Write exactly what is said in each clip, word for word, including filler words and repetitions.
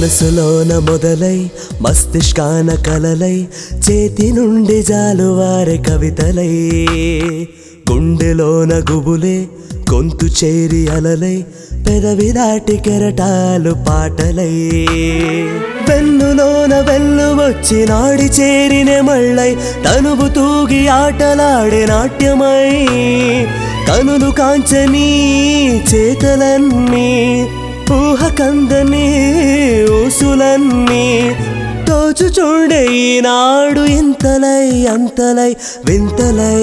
మనసులోన మొదలై మస్తిష్కాన కలలై చేతి నుండి జాలువారే కవితలై గుండెలోన గుబులే గొంతు చేరి అలలై పెదవి దాటి కెరటాలు పాటలై వెన్నులోన వెన్ను వచ్చి నాడి చేరిన మళ్ళై తనువు తూగి ఆటలాడే నాట్యమై కనులు కాంచని చేతలన్నీ ఊహ కందని ఊసులన్నీ తోచు చూడే ఈనాడు ఇంతలై అంతలై వింతలై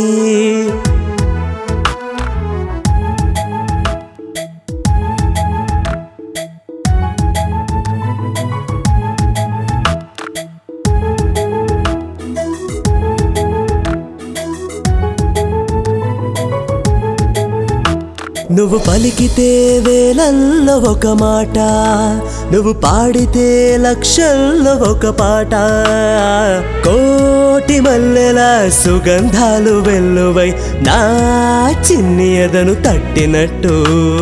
నువ్వు పలికితే వేలల్లో ఒక మాట నువ్వు పాడితే లక్షల్లో ఒక పాట కోటి మల్లెల సుగంధాలు వెల్లువై నా చిన్ని ఎదను తట్టినట్టు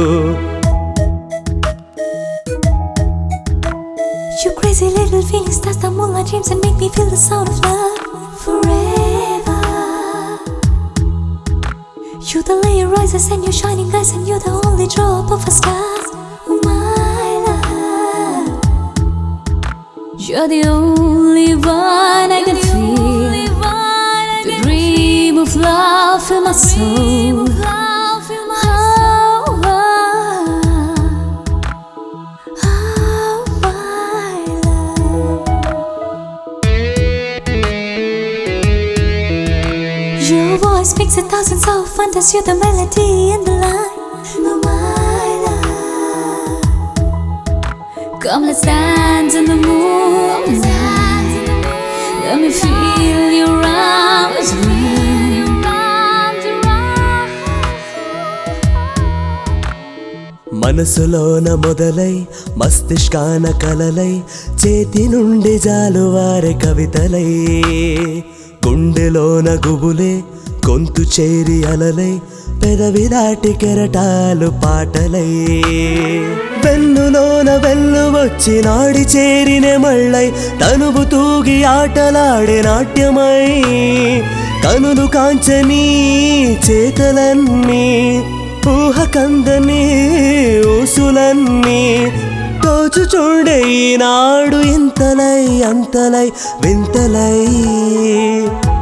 You crazy little feelings touch the moonlight dreams and make me feel the sound of love forever. You're the layer rises and you're shining eyes and you're the only drop of a star. Oh my love, you're the only one I can feel. The dream of love in my soul. Oh, oh, my love. Your voice makes a thousand of wonders. You're the melody in the line. Oh my love, come let's dance in the moonlight. Let me feel your arms around. మనసులోన మొదలై మస్తిష్కాన కలలై చేతి నుండి జాలువారే కవితలై గుండెలోన గుబులే గొంతు చేరి అలలై పెదవి దాటి కెరటాలు పాటలై వెన్నులోన వెన్ను వచ్చి నాడి చేరిన మళ్ళై తనువు తూగి ఆటలాడే నాట్యమై కనులు కాంచని చేతలన్నీ ఊహ కందని ఊసులన్నీ తోచు చూడే ఈనాడు ఇంతలై అంతలై వింతలై